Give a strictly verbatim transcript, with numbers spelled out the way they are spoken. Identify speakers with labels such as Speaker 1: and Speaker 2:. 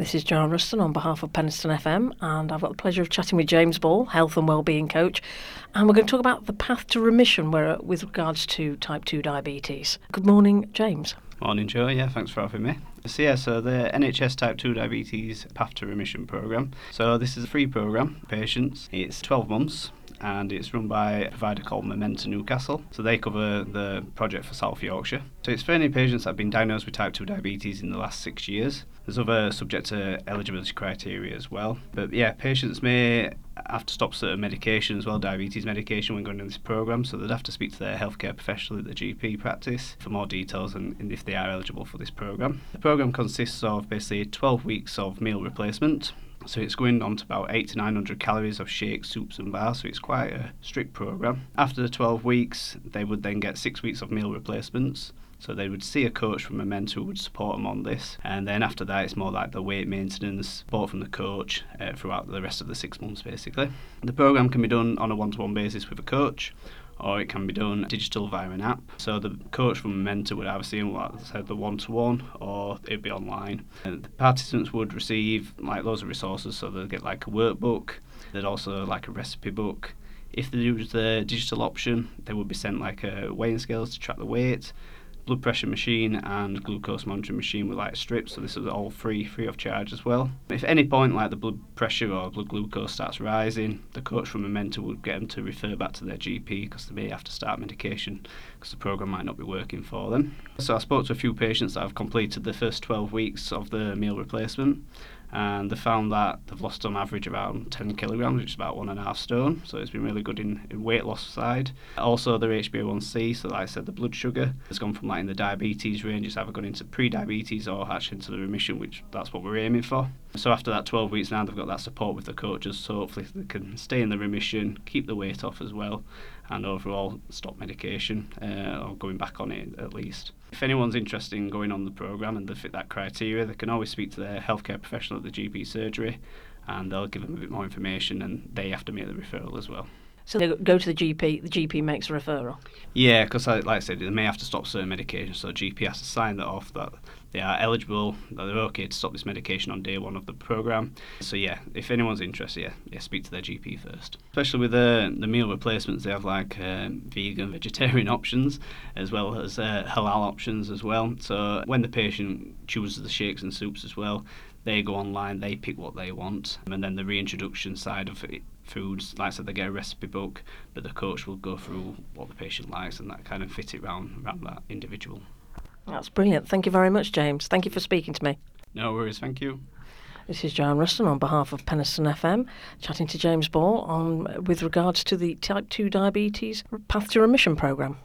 Speaker 1: This is Joanne Ruston on behalf of Penistone F M, and I've got the pleasure of chatting with James Ball, Health and Wellbeing Coach, and we're going to talk about the path to remission where, with regards to type two diabetes. Good morning, James.
Speaker 2: Morning, Joe. Yeah, thanks for having me. So yeah, so the N H S Type two Diabetes Path to Remission programme. So this is a free programme for patients. It's twelve months. And it's run by a provider called Momenta Newcastle. So they cover the project for South Yorkshire. So it's for any patients that have been diagnosed with type two diabetes in the last six years. There's other subject to eligibility criteria as well. But yeah, patients may have to stop certain medication as well, diabetes medication, when going in this programme. So they'd have to speak to their healthcare professional at the G P practice for more details and, and if they are eligible for this programme. The programme consists of basically twelve weeks of meal replacement. So it's going on to about eight to nine hundred calories of shakes, soups and bars, so it's quite a strict programme. After the twelve weeks, they would then get six weeks of meal replacements. So they would see a coach from Momenta who would support them on this. And then after that, it's more like the weight maintenance, support from the coach uh, throughout the rest of the six months, basically. The programme can be done on a one-to-one basis with a coach, or it can be done digital via an app. So the coach from Momenta would either see, like I said, the one-to-one, or it'd be online. And the participants would receive like loads of resources, so they'll get like a workbook, they'd also like a recipe book. If they use the digital option, they would be sent like a weighing scales to track the weight, blood pressure machine and glucose monitoring machine with like strips, so this is all free free of charge as well. If at any point like the blood pressure or blood glucose starts rising, the coach from Momenta would get them to refer back to their G P because they may have to start medication because the programme might not be working for them. So I spoke to a few patients that have completed the first twelve weeks of the meal replacement, and they found that they've lost on average around ten kilograms, which is about one and a half stone, so it's been really good in, in weight loss side. Also their H b A one c, so like I said, the blood sugar has gone from like in the diabetes range, it's either gone into pre-diabetes or actually into the remission, which that's what we're aiming for. So after that twelve weeks now, they've got that support with the coaches, so hopefully they can stay in the remission, keep the weight off as well, and overall stop medication uh, or going back on it at least. If anyone's interested in going on the programme and they fit that criteria, they can always speak to their healthcare professional at the G P surgery and they'll give them a bit more information, and they have to make the referral as well.
Speaker 1: So they go to the G P, the G P makes a referral?
Speaker 2: Yeah, because like I said, they may have to stop certain medications, so the G P has to sign that off that they are eligible, that they're okay to stop this medication on day one of the programme. So yeah, if anyone's interested, yeah, yeah speak to their G P first. Especially with the, the meal replacements, they have like um, vegan, vegetarian options, as well as uh, halal options as well. So when the patient chooses the shakes and soups as well, they go online, they pick what they want, and then the reintroduction side of it, foods, like I said, they get a recipe book, but the coach will go through what the patient likes and that kind of fit it around, around that individual.
Speaker 1: That's brilliant. Thank you very much, James. Thank you for speaking to me.
Speaker 2: No worries, thank you.
Speaker 1: This is Joanne Ruston on behalf of Penistone F M, chatting to James Ball on with regards to the type two diabetes Path to Remission programme.